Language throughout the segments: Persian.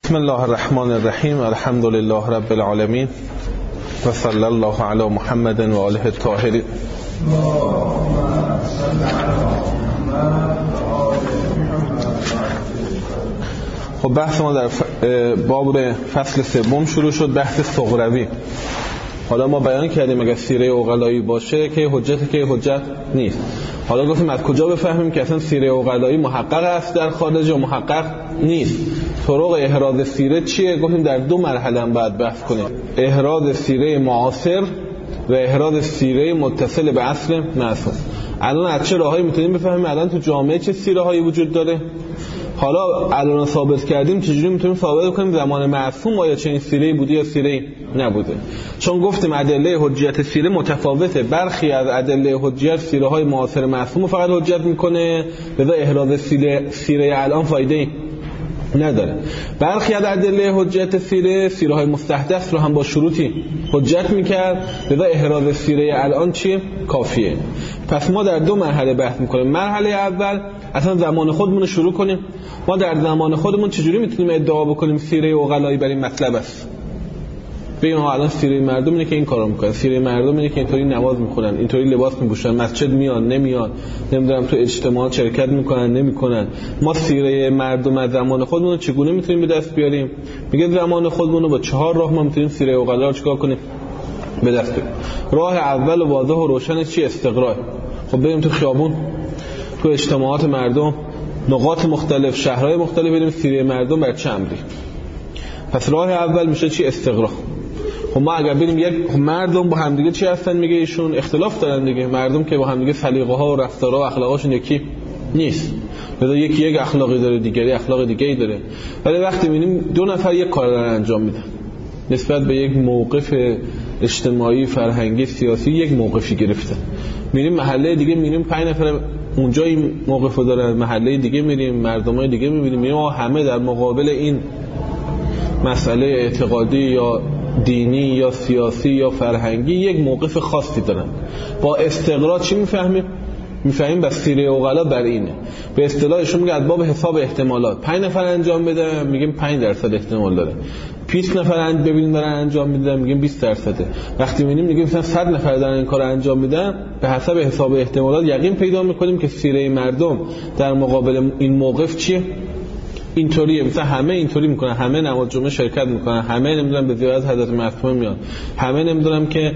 بسم الله الرحمن الرحیم. الحمد لله رب العالمین و صلی الله علی محمد و آله الطاهرین. خب بحث ما در باب فصل سوم شروع شد، بحث صغروی. حالا ما بیان کردیم اگر سیره عقلایی باشه که حجت که حجت نیست. حالا گفتیم از کجا بفهمیم که اصلا سیره عقلایی محقق است در خارج و محقق نیست. طرق احراز سیره چیه؟ گفتیم در دو مرحله هم باید بحث کنیم: احراز سیره معاصر و احراز سیره متصل به عصر معصوم. الان از چه راهایی میتونیم بفهمیم الان تو جامعه چه سیره هایی وجود داره؟ حالا الان ثابت کردیم چجوری میتونیم ثابت کنیم زمان معصوم آیا چنین سیره‌ای بوده یا سیره‌ای نبوده؟ چون گفتیم ادله حجیت سیره متفاوته. برخی از ادله حجیت سیره‌های معاصر معصوم فقط حجت میکنه، لذا احراز سیره الان فایده‌ای نداره. برخی از ادله حجیت سیره‌های مستحدث رو هم با شروطی حجت میکرد، لذا احراز سیره الان چیه؟ کافیه. پس ما در دو مرحله بحث میکنیم. مرحله اول اصلا زمان خودمون رو شروع کنیم. ما در زمان خودمون چجوری میتونیم ادعا بکنیم سیره عقلایی بر این مطلب است؟ بگیم الان سیره مردم اینه که این کارو میکنن، سیره مردم اینه که اینطوری نماز میخونن، اینطوری لباس میپوشن، مسجد میان نمیان، نمیدونم تو اجتماعات شرکت میکنن نمیکنن. ما سیره مردم از زمان خودمون رو چگونه میتونیم به دست بیاریم؟ میگه زمان خودمون رو با 4 راه ما میتونیم سیره عقلا رو چیکار کنیم؟ به دست بیاریم. راه اول و واضح و روشن چی؟ استقرا. خب بریم تو خیابون، تو اجتماعات مردم، نقاط مختلف، شهرهای مختلف، بریم سیره مردم بر چه امری. پس راه اول میشه چی؟ استقرا. خب ما اگر بریم یک مردم با هم دیگه چی هستن؟ میگه ایشون اختلاف دارن دیگه. مردم که با هم دیگه سلیقه ها و رفتارها و اخلاقاشون یکی نیست. مثلا یکی یک اخلاقی داره، دیگری اخلاق دیگه‌ای داره. ولی وقتی میبینیم دو نفر یک کار دارن انجام میدن نسبت به یک موقف اجتماعی، فرهنگی، سیاسی، یک موقفی گرفتن، میریم محله دیگه، میریم 5 نفر اونجا این موقفو دارن، محله دیگه میریم، مردمای دیگه میبینیم، میریم همه در مقابل این مسئله اعتقادی یا دینی یا سیاسی یا فرهنگی یک موقف خاصی دارن. با استقرا چی میفهمیم؟ میفهمیم بس سیره عقلا بر اینه. به اصطلاحشون میگه از باب حساب احتمالات. 5 نفر انجام بده میگیم 5% احتمال داره. 20 نفر ببینیم دارن انجام میدن میگیم 20%. وقتی میبینیم میگیم مثلا 100 نفر دارن این کارو انجام میدن، به حسب حساب احتمالات یقین پیدا میکنیم که سیره مردم در مقابل این موقف چیه؟ اینطوریه. مثلا همه اینطوری میکنن، همه نماز جمعه شرکت میکنن، همه نمیدونم به زیارت حضرت معصومه میان، همه نمیدونم که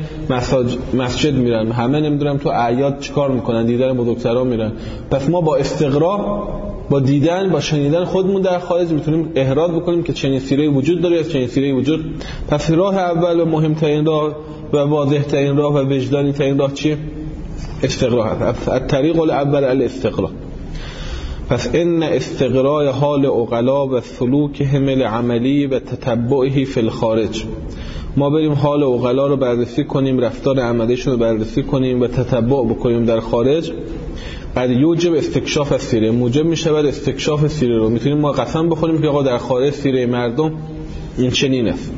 مسجد میرن، همه نمیدونم تو اعیاد چیکار میکنن، دیدن بزرگسرا میرن. پس ما با استقرا، با دیدن، با شنیدن خودمون در خارج میتونیم احراز بکنیم که چنین سیره‌ای وجود داره یا چنین سیره‌ای وجود. پس راه اول و مهمترین راه و واضح‌ترین راه و وجدانی ترین راه چیه؟ استقرا هست. الطریق الاول الاستقرا. پس ان استقراء حال عقلا و سلوکهم العملی و تتبعه فی الخارج. ما بریم حال عقلا رو بررسی کنیم، رفتار عملیشون رو بررسی کنیم و تتبع بکنیم در خارج، بعد یوجب استکشاف سیره، موجب میشه بعد استکشاف سیره رو. میتونیم ما قسم بخوریم که آقا در خارج سیره مردم این چنین است.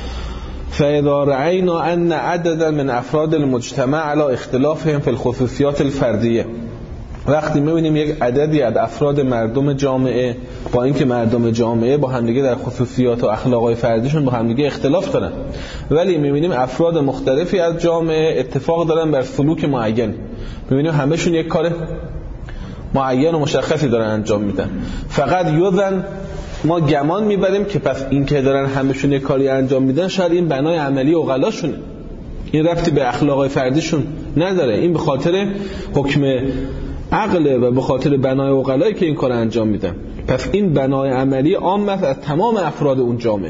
فاذا رأينا ان عددا من افراد المجتمع على اختلافهم في الخصوصيات الفرديه. وقتی می‌بینیم یک عددی از افراد مردم جامعه با اینکه مردم جامعه با همدیگه در خصوصیات و اخلاقای فردیشون با همدیگه اختلاف دارن، ولی می‌بینیم افراد مختلفی از جامعه اتفاق دارن بر سلوک معین، می‌بینیم همه‌شون یک کار معین و مشخصی دارن انجام میدن. فقط یوزن ما گمان میبریم که پس این که دارن همه‌شون یک کاری انجام میدن شاید این بنای عملی عقلاشونه، این ربطی به اخلاقای فردیشون نداره، این به خاطر حکم عقله و به خاطر بنای عقلایی که این کار انجام میدن. پس این بنای عملی عام است از تمام افراد اون جامعه.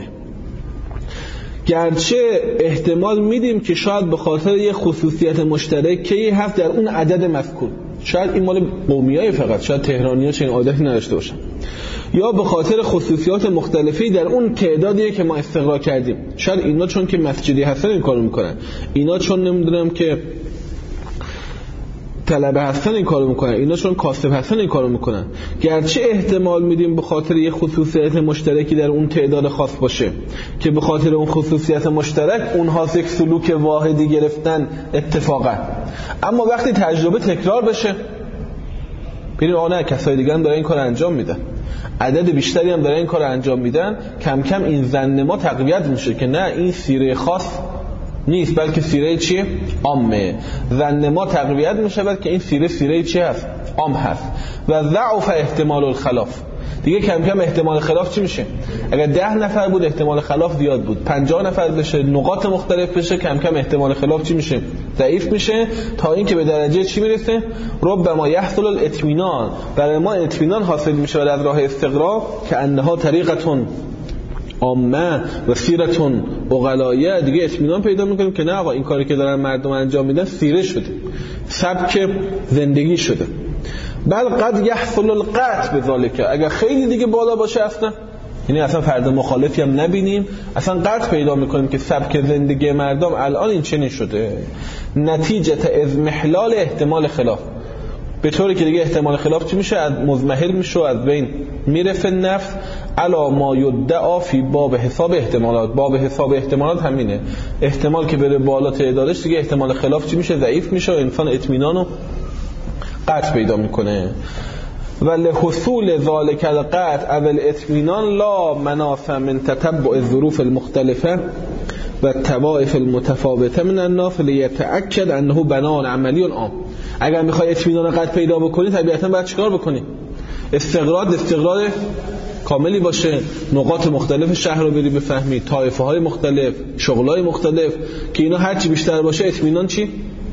گرچه احتمال میدیم که شاید به خاطر یه خصوصیت مشترکی هست در اون عدد مذکور، شاید این مال قومیای فقط، شاید تهرانی‌ها چنین عادتی نداشته باشن، یا به خاطر خصوصیات مختلفی در اون تعدادیه که ما استقرا کردیم. شاید اینا چون که مسجدی هستن این کارو میکنن، اینا چون نمیدونم که طلبه هستن این کارو میکنن، اینا چون کاسب هستن این کارو میکنن. گرچه احتمال میدیم به خاطر یه خصوصیت مشترکی در اون تعداد خاص باشه که به خاطر اون خصوصیت مشترک اونها یک سلوک واحدی گرفتن اتفاقا، اما وقتی تجربه تکرار بشه ببینید نه کسای دیگه هم دارن این کار انجام میدن، عدد بیشتری هم داره این کار انجام میدن، کم کم این ظن ما تقویت میشه که نه این سیره خاص نیست بلکه سیره چیه؟ عامه. ظن ما تقویت میشه که این سیره چی هست؟ عام هست. و ضعف احتمال الخلاف، دیگه کم کم احتمال خلاف چی میشه؟ اگر 10 نفر بود احتمال خلاف زیاد بود، 50 نفر بشه، نقاط مختلف بشه، کم کم احتمال خلاف چی میشه؟ ضعیف میشه، تا اینکه به درجه چی میرسه؟ ربما یحصل الاطمینان، برای ما اطمینان حاصل میشه از راه استقرا که انها طریقتون عامه و سیرتون عقلایه. دیگه اطمینان پیدا میکنیم که نه آقا این کاری که دارن مردم انجام میدن سیره شده، سبک زندگی شده. بل قد یحصل القطع بذالک، اگر خیلی دیگه بالا باشه اصلا، یعنی اصلا فرد مخالفی هم نبینیم، اصلا قطع پیدا میکنیم که سبک زندگی مردم الان این چنین شده، نتیجه اضمحلال احتمال خلاف، به طوری که دیگه احتمال خلاف چی میشه؟ از مضمحل میشه، از بین میرفه نفس علا ما یدعا فی باب حساب احتمالات. باب حساب احتمالات همینه، احتمال که بره بالا تعدادش دیگه احتمال خلاف چی میشه؟ ضعیف میشه و انسان اطمینانو قطع پیدا میکنه. ولی حصول ذالک القطع اول اطمینان لا مناف من تتبع الظروف المختلفه و الطوائف المتفاوته من الناس لیتأکد انه بناء عملی عام. اگر میخوای اطمینان قطع پیدا بکنی طبیعتا باید چیکار بکنی؟ استقرار کاملی باشه، نقاط مختلف شهر رو بری بفهمی، طایفه های مختلف، شغلای مختلف، که اینا هرچی بیشتر باشه اطمینان چی؟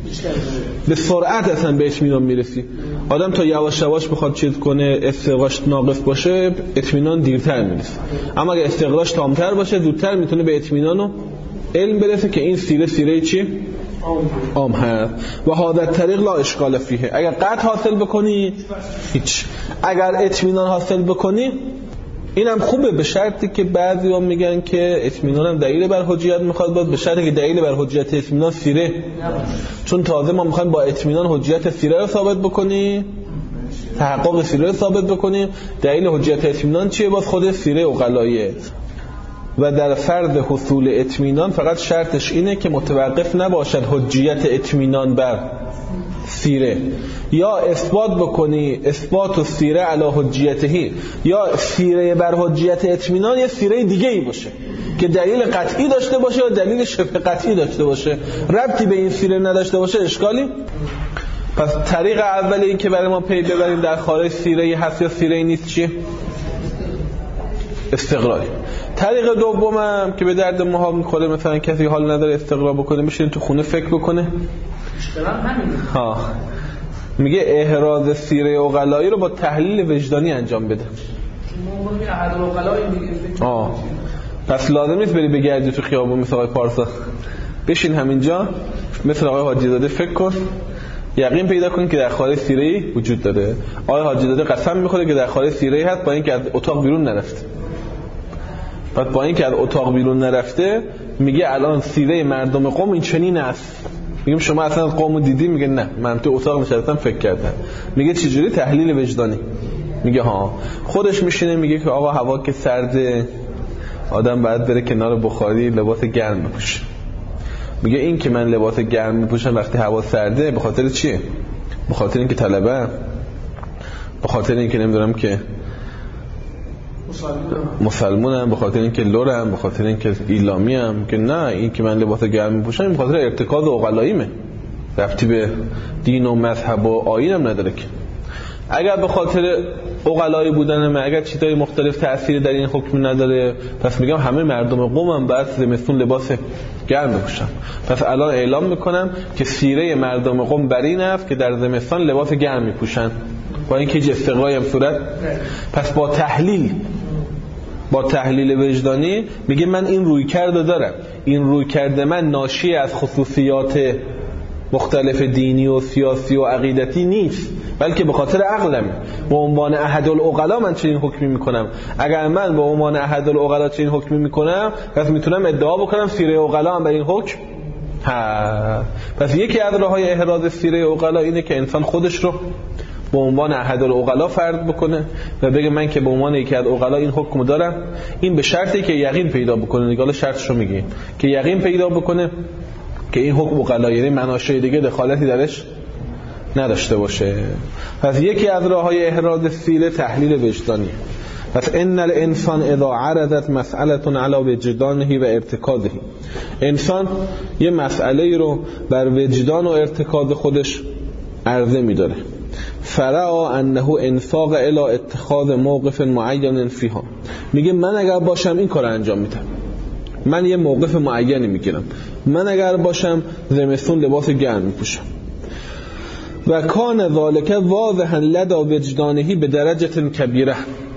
به سرعت اصلا به اطمینان میرسی. آدم تا یواش یواش بخواد چیز کنه، استقراش ناقص باشه، اطمینان دیرتر میرسه. اما اگه استقراش تامتر باشه زودتر میتونه به اطمینان و علم برسه که این سیره چی؟ عام هست. و هذا طریق لا اشکال فیه. اگر قطع حاصل بکنی هیچ، اگر اطمینان حاصل بکنی اینم خوبه، به شرطی که بعضی هم میگن که اطمینان هم دلیل بر حجیت میخواد بود، به شرطی که دلیل بر حجیت اطمینان سیره، چون تازه ما میخوایم با اطمینان حجیت سیره رو ثابت بکنیم، تحقق سیره رو ثابت بکنیم. دلیل حجیت اطمینان چیه؟ باز خود سیره عقلاییه. و در فرض حصول اطمینان فقط شرطش اینه که متوقف نباشد حجیت اطمینان بر سیره، یا اثبات بکنی اثبات و سیره علی حجیتهی، یا سیره بر حجیت اطمینان یه سیره دیگه ای باشه که دلیل قطعی داشته باشه یا دلیل شبه قطعی داشته باشه، ربطی به این سیره نداشته باشه اشکالی. پس طریق اولی این که برای ما پی ببریم در خارج سیره هست یا سیره نیست چیه؟ استقرار. طریق دومم که به درد ما میخوره، مثلا کسی حال نداره استقرار بکنه، بشین تو خونه فکر بکنه. میگه احراز سیره عقلایی رو با تحلیل وجدانی انجام بده. پس لازم نیست بری بگردی تو خیابون مثل آقای پارسا، بشین همینجا مثل آقای حاجی زاده فکر کن، یقین پیدا کن که در خارج سیره‌ای وجود داره. آقای حاجی زاده قسم میخوره که در خارج سیره‌ای هست، با اینکه از اتاق بیرون نرفته. بعد با اینکه از اتاق بیرون نرفته میگه الان سیره مردم قوم این چنین است. میگم شما اصلا قومو دیدی؟ میگه نه، من تو اتاق نشستم فکر کردم. میگه چجوری؟ تحلیل وجدانی. میگه ها، خودش میشینه میگه که آقا هوا که سرده، آدم باید بره کنار بخاری لباس گرم بپوشه. میگه این که من لباس گرم میپوشم وقتی هوا سرده به خاطر چیه؟ به خاطر اینکه طلبه، به خاطر اینکه نمیدونم که مسلمونم، به خاطر اینکه لورم، به خاطر اینکه ایلامیم، که نه، این که من لباس گرم میپوشم به خاطر ارتکاز عقلاییمه، ربطی به دین و مذهب و آیینم نداره. که اگر به خاطر عقلایی بودنم، اگر چیزای مختلف تأثیر در این حکم نداره، پس میگم همه مردم قومم باید زمستون لباس گرم بپوشن. پس الان اعلام میکنم که سیره مردم قوم بر این است که در زمستان لباس گرم میپوشن، با اینکه هیچ استقرایی هم صورت. پس با تحلیل وجدانی میگه من این رویکرد دارم، این رویکرد من ناشی از خصوصیات مختلف دینی و سیاسی و عقیدتی نیست، بلکه به خاطر عقلم. به عنوان احد العقلا من چنین حکمی میکنم. اگر من به عنوان احد العقلا چنین حکمی میکنم، پس میتونم ادعا بکنم سیره عقلا هم بر این حکم هست. پس یکی از راه‌های احراز سیره عقلا اینه که انسان خودش رو به عنوان احد العقلا فرض بکنه و بگه من که به عنوان یکی از عقلا این حکم دارم. این به شرطی که یقین پیدا بکنه. دیگه حالا شرطش رو میگه که یقین پیدا بکنه که این حکم عقلا، یعنی مناشأ دیگه دخالتی درش نداشته باشه. پس یکی از راه‌های احراز سیره تحلیل وجدانی. پس ان الانسان اذا عرضت مسئله علی وجدانه و ارتکازه، انسان یه مسئله رو بر وجدان و ارتکاز خودش عرضه می‌داره، فرعا انه انفاق الی اتخاذ موقف معین فیها، میگه من اگر باشم این کار انجام میدم، من یه موقف معینی میگیرم، من اگر باشم زمستون لباس گرم میپوشم. و کان ذالک واضحا لدى وجدانه به درجه کبیره،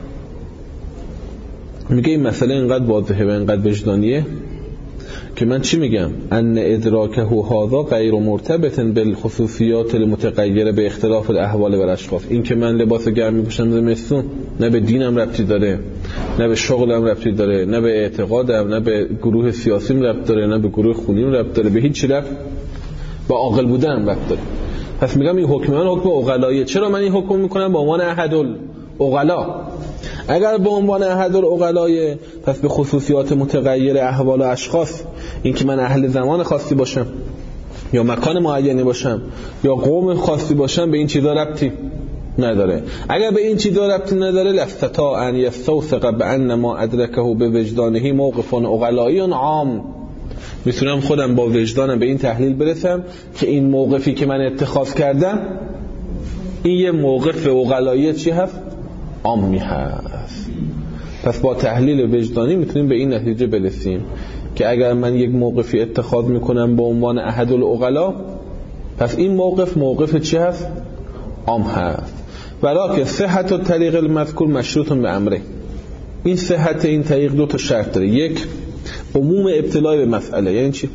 میگه این مسئله اینقدر واضحه و اینقدر وجدانیه که من چی میگم؟ ان ادراکه هذا غیر مرتبط بالخصوصیات المتغیره به اختلاف الاحوال و الاشخاص. این که من لباس گرم میپوشم زمستون نه به دینم ربطی داره، نه به شغلم ربطی داره، نه به اعتقادم، نه به گروه سیاسیم ربط داره، نه به گروه خونیم ربط داره، به هیچ چی ربط، با عاقل بودنم ربط داره. پس میگم این حکم من حکم عقلاییه. چرا من این حکم میکنم به عنوان احدالعقلا؟ اگر به عنوان احدالعقلایه پس به خصوصیات متغیر احوال و اشخاص، این که من اهل زمان خاصی باشم یا مکان معینی باشم یا قوم خاصی باشم به این چیزا ربطی نداره. اگر به این چیزا ربطی نداره لاستطاع ان یستوثق بان ما ادرکه به وجدانه موقف عقلایی عام، میتونم خودم با وجدانم به این تحلیل برسم که این موقفی که من اتخاذ کردم این یه موقف عقلایی چی هست؟ عامی هست. پس با تحلیل وجدانی میتونیم به این نتیجه برسیم که اگر من یک موقفی اتخاذ میکنم به عنوان احدالعقلا، پس این موقف چی هست؟ عام هست. ولکن صحت الطریق المذکور مشروط به امره. این صحت این طریق دو تا شرط داره. یک، عموم ابتلای به مسئله. یعنی چی؟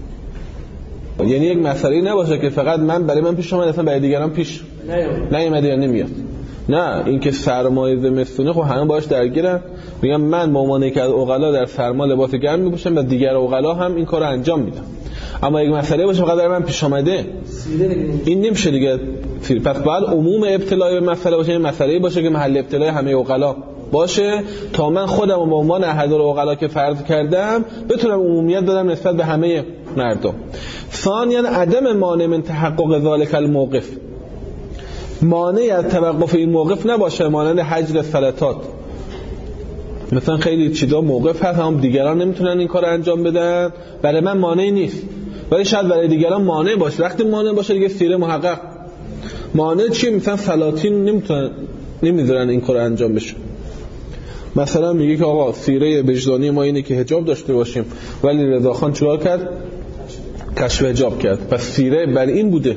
یعنی یک مسئله نباشه که فقط برای من پیش اومد اصلا برای دیگران پیش نیومده یا نمیاد. نه، این که سرمای زمستونه خب همه باش درگیرن، میگم من به عنوان یک از عقلا در سرما لباس گرم میپوشم و دیگر عقلا هم این کارو انجام میدن. اما یک مسئله باشه فقط برای من پیش اومده این نمیشه دیگه. پس باید عموم ابتلای به مسئله باشه، این مسئله باشه که محل ابتلای همه عقلا باشه تا من خودم به عنوان احدالعقلا که فرض کردم بتونم عمومیت دادم نسبت به همه مردم. ثانیاً عدم مانع من تحقق ذلک الموقف، مانع از توقف این موقف نباشه، مانند حجر فلتات. مثلا خیلی چیزا موقف هست هم دیگران نمیتونن این کار انجام بدن، برای من مانعی نیست ولی شاید برای دیگران مانع باشه. وقتی مانع باشه دیگه سیره محقق. مانع چیه؟ مثلا سلاطین نمیذارن این کار انجام بشه. مثلا میگه که آقا سیره وجدانی ما اینه که حجاب داشته باشیم، ولی رضاخان چیکار کرد؟ کشف حجاب کرد. پس سیره بر این بوده.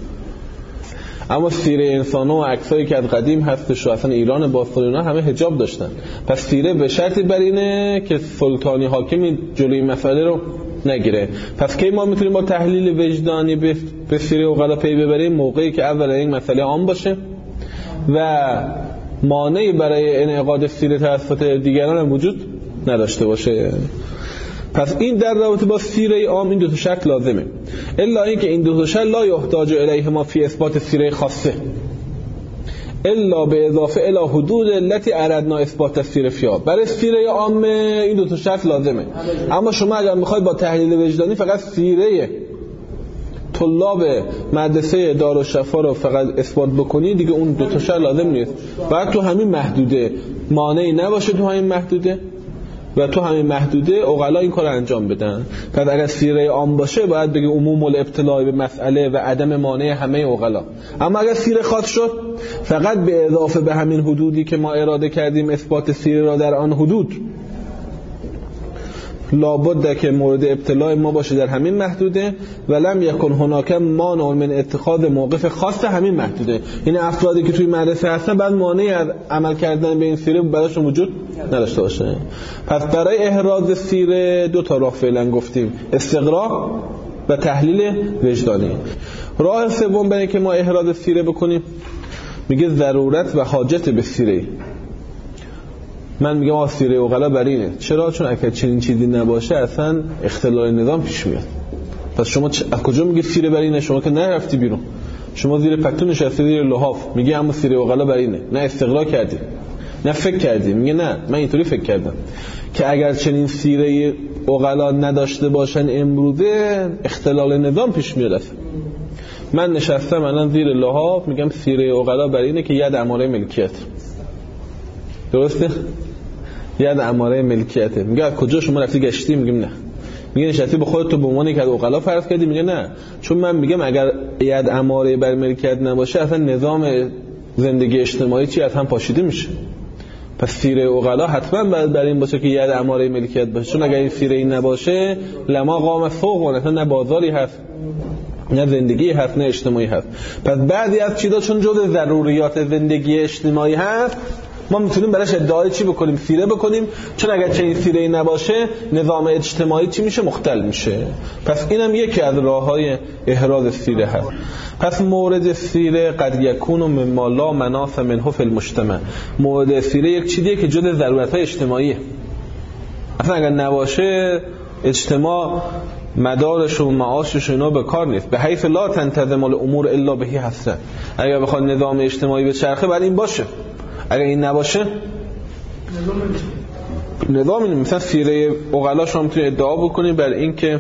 اما سیره انسان‌ها و عکسایی که از قدیم هستش و اصلا ایران باستان اینا همه حجاب داشتن. پس سیره به شرطی بر اینه که سلطانی حاکمی جلوی مسئله رو نگیره. پس کی ما میتونیم با تحلیل وجدانی به سیره عقلا پی ببریم؟ موقعی که اولا این مسئله عام باشه و مانعی برای انعقاد سیره توسط دیگران هم وجود نداشته باشه. پس این در رابطه با سیره عام این دو تا شرط لازمه، الا اینکه این دو تا شرط لا یحتاج الیه ما فی اثبات سیره خاصه الا به اضافه الی حدود التي اردنا اثبات سیره فیها. برای سیره عام این دو تا شرط لازمه، اما شما اگر میخواید با تحلیل وجدانی فقط سیره طلاب مدرسه دارالشفا رو فقط اثبات بکنید دیگه اون دو تا شرط لازم نیست. باید تو همین محدوده مانعی نباشه، تو همین محدوده و تو همین محدوده عقلا این کار انجام بدن. پس اگر سیره عام باشه باید بگه عموم الابتلاء به مسئله و عدم مانع همه عقلا. اما اگر سیره خاص شد فقط به اضافه به همین حدودی که ما اراده کردیم اثبات سیره را در آن حدود، لابد که مورد ابتلاء ما باشه در همین محدوده و لم یکن هناک مانع من اتخاذ موقف خاص همین محدوده. این افرادی که توی مدرسه هستن بعد مانعی از عمل کردن به این سیره براشون وجود نداشته باشه. پس برای احراز سیره دو تا راه فعلا گفتیم، استقراء و تحلیل وجدانی. راه سوم برای که ما احراز سیره بکنیم میگه ضرورت و حاجت به سیره. من میگم سیره عقلا بر اینه. چرا؟ چون اگر چنین چیزی نباشه اصلا اختلال نظام پیش میاد. پس شما از کجا میگی سیره بر اینه؟ شما که نرفتی بیرون، شما زیر پتو نشستی زیر لحاف میگی اما سیره عقلا بر اینه. نه استقرا کردی، نه فکر کردی. میگه نه من اینطوری فکر کردم که اگر چنین سیره عقلا نداشته باشن امروزه اختلال نظام پیش میاد. من نشستم الان زیر لحاف میگم سیره عقلا برای اینه که ید اماره ملکیت. درسته؟ ید اماره ملکیته. میگه از کجا شما رفتی گشتی؟ میگم نه. میگه نشستی به خودت تو به عنوان یک عقلا فرض کردی؟ میگه نه، چون من میگم اگر ید اماره بر ملکیت نباشه اصلا نظام زندگی اجتماعی چی از هم پاشیده میشه. پس سیره عقلا حتما باید برای این باشه که ید اماره ملکیت باشه، چون اگر این سیره این نباشه لما قام سوق، اصلا نه بازاری هست نه زندگی هست نه اجتماعی هست. پس بعضی از چیزا چون جزء ضروریات زندگی اجتماعی هست ما میتونیم براش ادعای چی بکنیم؟ سیره بکنیم، چون اگر چنین سیره ای نباشه نظام اجتماعی چی میشه؟ مختل میشه. پس اینم یکی از راههای احراز سیره هست. پس مورد سیره قد یکون مما لا مناص منه فی المجتمع. مورد سیره یک چیزیه که جزء ضرورت‌های اجتماعیه، اصلا اگر نباشه اجتماع مدارش و معاشش اینا به کار نیست. به حیث لا تنتظم الامور الا به حسرت. اگر بخواد نظام اجتماعی به چرخه باید این باشه، اگر این نباشه نظام این. مثلا سیره عقلا شما میتونید ادعا بکنید بر این که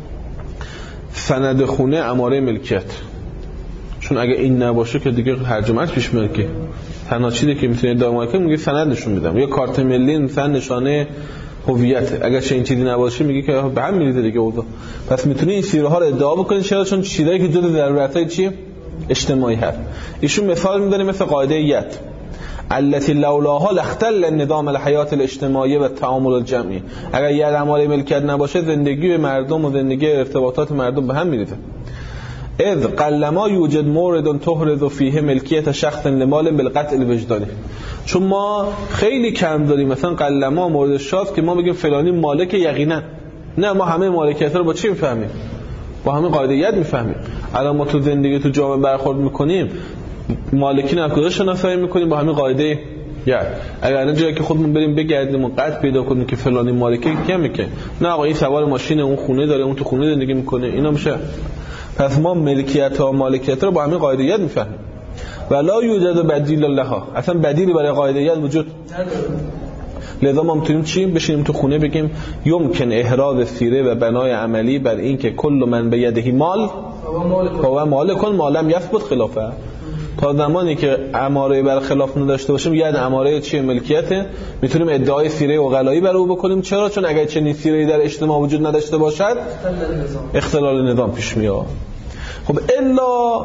سند خونه اماره ملکیت، چون اگر این نباشه که دیگه هرجمت پیش میاد که تنها چیزی که میتونید ادعا کنید میگه سند نشون میدم، یا کارت ملی مثلا نشانه هویت. اگر چه این چیزی نباشه میگه که به هم میریزه دیگه اوضاع. پس میتونید این سیره ها رو ادعا بکنید. چرا؟ چون چیزایی که جزء ضرورت‌های چی اجتماعی هست. ایشون مثال میذاره مثل قاعده ید التي لولاها لاختل النظام الحیات الاجتماعی و تعامل الجمعی. اگر ید اماره ملکیت نباشه زندگی مردم و زندگی ارتباطات مردم به هم میریزه. اذ قلما یوجد مورد تحرز فیه ملکیت شخص لمال بالقطع الوجدانی. چون ما خیلی کم داریم مثلا قلما مورد شاذ که ما بگیم فلانی مالک یقینا. نه، ما همه مالکیت رو با چی میفهمیم؟ با همین قاعده ید میفهمیم. الان ما تو زندگی تو جامعه برخورد میکنیم مالکین از کجا شناسایی میکنیم؟ با همین قاعده ید. اگر الان جایی که خودمون بریم بگردیم و قطع پیدا کنیم که فلانی مالکه کیه که نه آقا این سوار ماشین اون خونه داره اون تو خونه زندگی میکنه اینا میشه. پس ما ملکیت ها مالکیت رو با همین قاعده ید میفهمیم. ولا یوجد بدیل لها، اصلا بدیلی برای قاعده ید وجود نداره. لذا ما میتونیم چی بشینیم تو خونه بگیم یمکن احراز سیره و بنای عملی بر این که کل من به یده مال و مالک ما لم یثبت خلافه. تا زمانی که اماره بر خلاف نداشته باشیم ید اماره چیه؟ ملکیته. میتونیم ادعای سیره عقلایی بر او بکنیم. چرا؟ چون اگر چنین سیره‌ای در اجتماع وجود نداشته باشد اختلال نظام پیش میاد. خب الا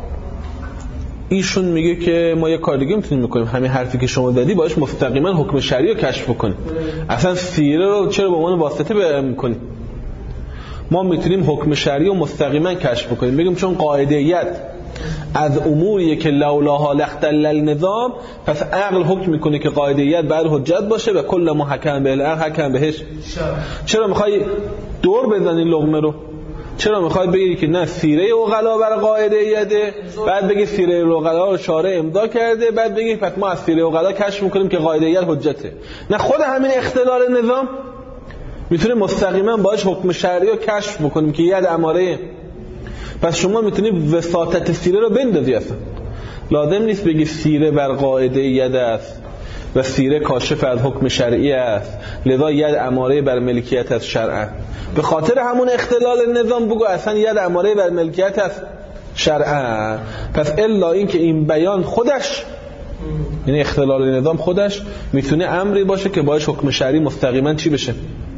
ایشون میگه که ما یه کار دیگه میتونیم بکنیم. همین حرفی که شما زدی باش مستقیما حکم شرعی رو کشف بکنیم. اصلا سیره رو چرا به عنوان واسطه بیان میکنیم؟ ما میتونیم حکم شرعی رو مستقیما کشف بکنیم. بگیم چون قاعده ید از اموریه که لولاها لاختل النظام، پس عقل حکم میکنه که قاعده ید بعد حجت باشه و کل ما حکم به العقل حکم بهش. چرا میخوای دور بزنی لقمه رو؟ چرا میخوای بگی که نه سیره عقلا بر قاعده یده، بعد بگی سیره عقلا رو شارع امضا کرده، بعد بگی پس ما از سیره عقلا کشف میکنیم که قاعده ید حجته؟ نه، خود همین اختلال نظام میتونه مستقیما باش حکم شرعی رو کشف بکنیم که ید اماره. پس شما میتونید وساطت سیره رو بندازی. اصلا لازم نیست بگی سیره بر قاعده ید است و سیره کاشف از حکم شرعی است لذا ید اماره بر ملکیت است شرعا. به خاطر همون اختلال نظام بگو اصلا ید اماره بر ملکیت است شرعا. پس الا این که این بیان خودش یعنی اختلال نظام خودش میتونه امری باشه که باش حکم شرعی مستقیما چی بشه؟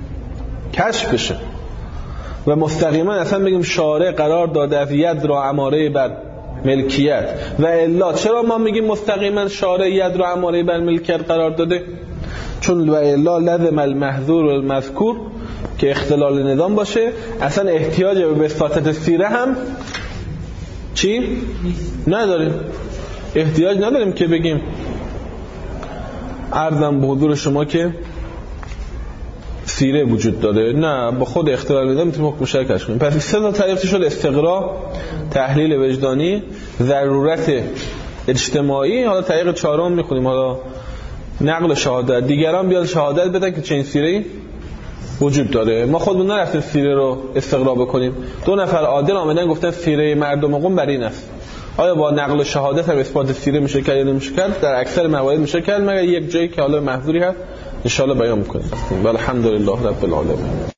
کشف بشه. و مستقیما اصلا بگیم شارع قرار داده از ید را اماره بر ملکیت و الا. چرا ما میگیم مستقیما شارع ید را اماره بر ملکیت قرار داده؟ چون و الا لازم المحظور و المذکور که اختلال نظام باشه اصلا احتیاج به وساطت سیره هم چی؟ نداریم. احتیاج نداریم که بگیم عرضم به حضور شما که سیره وجود داره. نه، با خود اختلال نظام میتونیم حکم شرعی کشف کنیم. پس سه تا تعریف شد: استقرا، تحلیل وجدانی، ضرورت اجتماعی. حالا طریق چهارم میخونیم، حالا نقل شهادت. دیگران بیان شهادت بدن که چنین سیره‌ای وجود داره. ما خودمون نرفتیم سیره رو استقرا بکنیم. 2 نفر عادل آمدن گفتن سیره مردم قم بر این است. آیا با نقل شهادت هم اثبات سیره میشه کرد یا نمیشه کرد؟ در اکثر موارد میشه کرد، مگر یک جایی که حالا محظوری هست ان شاء الله بیان میکنیم. والحمدلله رب العالمین.